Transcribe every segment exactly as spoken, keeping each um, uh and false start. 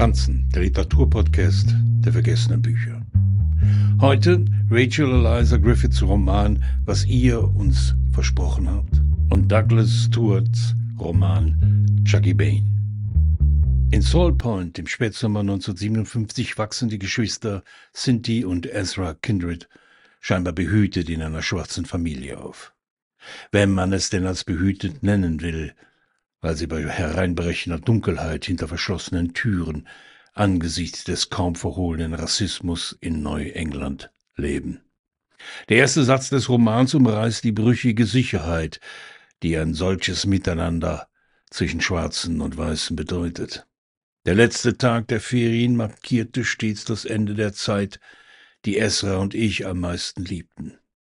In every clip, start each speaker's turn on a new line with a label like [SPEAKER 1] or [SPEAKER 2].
[SPEAKER 1] Franzen, der Literaturpodcast der vergessenen Bücher. Heute Rachel Eliza Griffiths Roman »Was ihr uns versprochen habt« und Douglas Stuarts Roman »Chucky Bane«. In Salt Point im Spätsommer neunzehnhundertsiebenundfünfzig wachsen die Geschwister Cynthia und Ezra Kindred scheinbar behütet in einer schwarzen Familie auf. Wenn man es denn als behütet nennen will, weil sie bei hereinbrechender Dunkelheit hinter verschlossenen Türen angesichts des kaum verhohlenen Rassismus in Neuengland leben. Der erste Satz des Romans umreißt die brüchige Sicherheit, die ein solches Miteinander zwischen Schwarzen und Weißen bedeutet. Der letzte Tag der Ferien markierte stets das Ende der Zeit, die Ezra und ich am meisten liebten.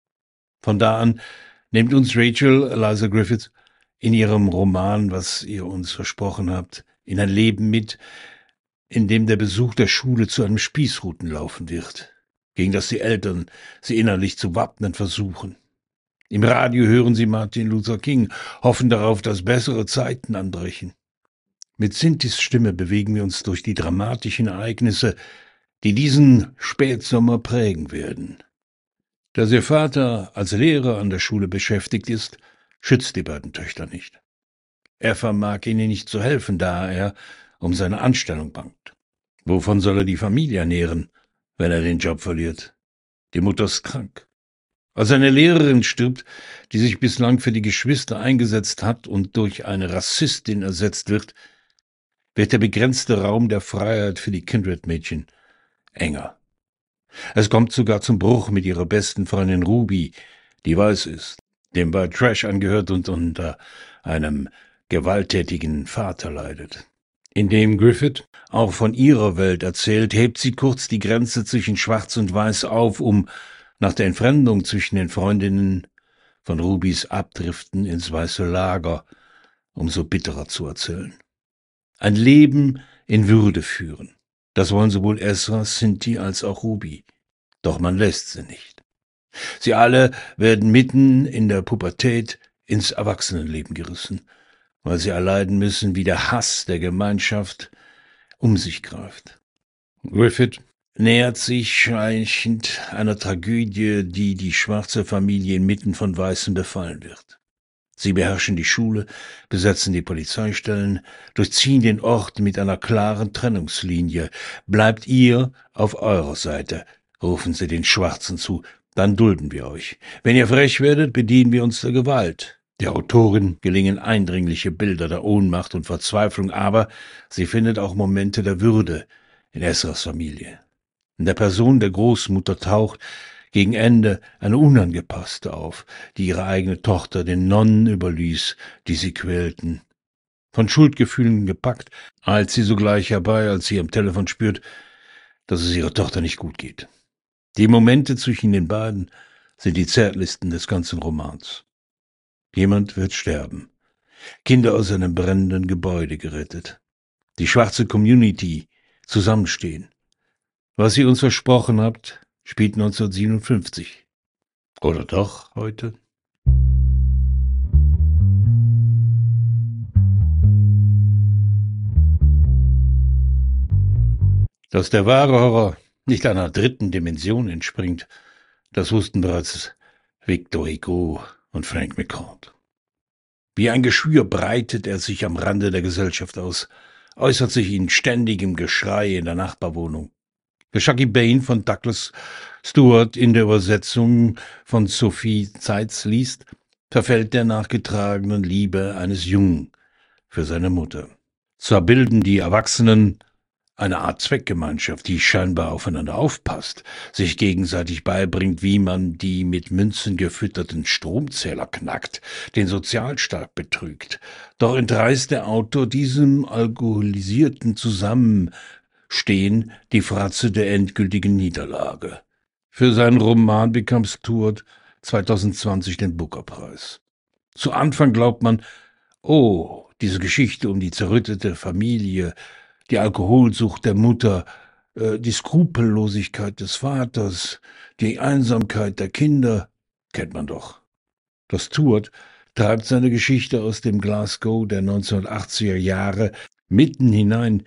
[SPEAKER 1] Von da an nimmt uns Rachel Eliza Griffiths in ihrem Roman »Was ihr uns versprochen habt« in ein Leben mit, in dem der Besuch der Schule zu einem Spießrutenlaufen wird, gegen das die Eltern sie innerlich zu wappnen versuchen. Im Radio hören sie Martin Luther King, hoffen darauf, dass bessere Zeiten anbrechen. Mit Cynthias Stimme bewegen wir uns durch die dramatischen Ereignisse, die diesen Spätsommer prägen werden. Dass ihr Vater als Lehrer an der Schule beschäftigt ist, schützt die beiden Töchter nicht. Er vermag ihnen nicht zu helfen, da er um seine Anstellung bangt. Wovon soll er die Familie ernähren, wenn er den Job verliert? Die Mutter ist krank. Als eine Lehrerin stirbt, die sich bislang für die Geschwister eingesetzt hat und durch eine Rassistin ersetzt wird, wird der begrenzte Raum der Freiheit für die Kindred-Mädchen enger. Es kommt sogar zum Bruch mit ihrer besten Freundin Ruby, die weiß ist, dem White Trash angehört und unter einem gewalttätigen Vater leidet. Indem Griffith auch von ihrer Welt erzählt, hebt sie kurz die Grenze zwischen Schwarz und Weiß auf, um nach der Entfremdung zwischen den Freundinnen von Rubys Abdriften ins weiße Lager umso bitterer zu erzählen. Ein Leben in Würde führen, das wollen sowohl Ezra, Cynthia als auch Ruby. Doch man lässt sie nicht. Sie alle werden mitten in der Pubertät ins Erwachsenenleben gerissen, weil sie erleiden müssen, wie der Hass der Gemeinschaft um sich greift. Griffith nähert sich schleichend einer Tragödie, die die schwarze Familie inmitten von Weißen befallen wird. Sie beherrschen die Schule, besetzen die Polizeistellen, durchziehen den Ort mit einer klaren Trennungslinie. Bleibt ihr auf eurer Seite, rufen sie den Schwarzen zu, dann dulden wir euch. Wenn ihr frech werdet, bedienen wir uns der Gewalt. Der Autorin gelingen eindringliche Bilder der Ohnmacht und Verzweiflung, aber sie findet auch Momente der Würde in Ezras Familie. In der Person der Großmutter taucht gegen Ende eine Unangepasste auf, die ihre eigene Tochter den Nonnen überließ, die sie quälten. Von Schuldgefühlen gepackt, eilt sie sogleich herbei, als sie am Telefon spürt, dass es ihrer Tochter nicht gut geht. Die Momente zwischen den beiden sind die zärtlichsten des ganzen Romans. Jemand wird sterben. Kinder aus einem brennenden Gebäude gerettet. Die schwarze Community zusammenstehen. Was ihr uns versprochen habt, spielt neunzehnhundertsiebenundfünfzig. Oder doch heute? Dass der wahre Horror nicht einer dritten Dimension entspringt, das wussten bereits Victor Hugo und Frank McCourt. Wie ein Geschwür breitet er sich am Rande der Gesellschaft aus, äußert sich in ständigem Geschrei in der Nachbarwohnung. Wer Chucky Bane von Douglas Stuart in der Übersetzung von Sophie Zeitz liest, verfällt der nachgetragenen Liebe eines Jungen für seine Mutter. Zwar bilden die Erwachsenen eine Art Zweckgemeinschaft, die scheinbar aufeinander aufpasst, sich gegenseitig beibringt, wie man die mit Münzen gefütterten Stromzähler knackt, den Sozialstaat betrügt. Doch entreißt der Autor diesem alkoholisierten Zusammenstehen die Fratze der endgültigen Niederlage. Für seinen Roman bekam Stuart zweitausendzwanzig den Booker-Preis. Zu Anfang glaubt man, oh, diese Geschichte um die zerrüttete Familie, die Alkoholsucht der Mutter, äh, die Skrupellosigkeit des Vaters, die Einsamkeit der Kinder, kennt man doch. Doch Stuart treibt seine Geschichte aus dem Glasgow der neunzehnhundertachtziger Jahre mitten hinein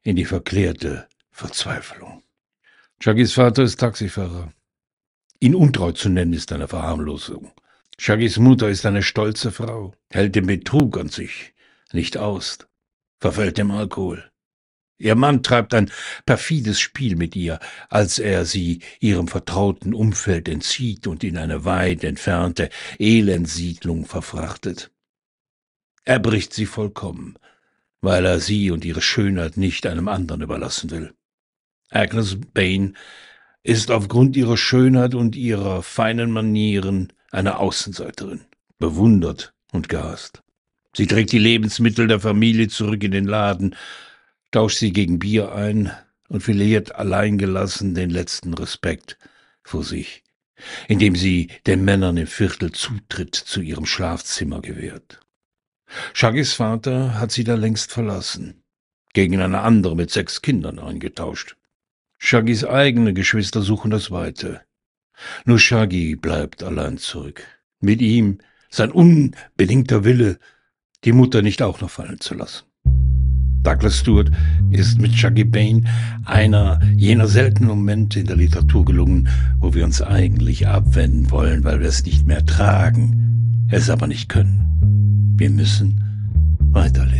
[SPEAKER 1] in die verklärte Verzweiflung. Shaggys Vater ist Taxifahrer. Ihn untreu zu nennen, ist eine Verharmlosung. Shaggys Mutter ist eine stolze Frau, hält den Betrug an sich nicht aus, verfällt dem Alkohol. Ihr Mann treibt ein perfides Spiel mit ihr, als er sie ihrem vertrauten Umfeld entzieht und in eine weit entfernte Elendssiedlung verfrachtet. Er bricht sie vollkommen, weil er sie und ihre Schönheit nicht einem anderen überlassen will. Agnes Bane ist aufgrund ihrer Schönheit und ihrer feinen Manieren eine Außenseiterin, bewundert und gehasst. Sie trägt die Lebensmittel der Familie zurück in den Laden, tauscht sie gegen Bier ein und verliert alleingelassen den letzten Respekt vor sich, indem sie den Männern im Viertel Zutritt zu ihrem Schlafzimmer gewährt. Shaggys Vater hat sie da längst verlassen, gegen eine andere mit sechs Kindern eingetauscht. Shaggys eigene Geschwister suchen das Weite. Nur Shaggy bleibt allein zurück. Mit ihm sein unbedingter Wille, die Mutter nicht auch noch fallen zu lassen. Douglas Stewart ist mit Shaggy Bane einer jener seltenen Momente in der Literatur gelungen, wo wir uns eigentlich abwenden wollen, weil wir es nicht mehr tragen, es aber nicht können. Wir müssen weiterlesen.